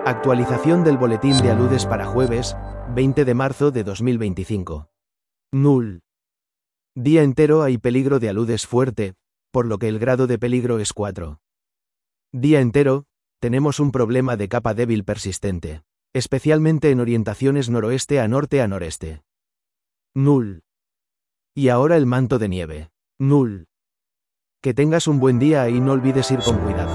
Actualización del boletín de aludes para jueves, 20 de marzo de 2025. Null. Día entero hay peligro de aludes fuerte, por lo que el grado de peligro es 4. Día entero, tenemos un problema de capa débil persistente, especialmente en orientaciones noroeste a norte a noreste. Null. Y ahora el manto de nieve. Null. Que tengas un buen día y no olvides ir con cuidado.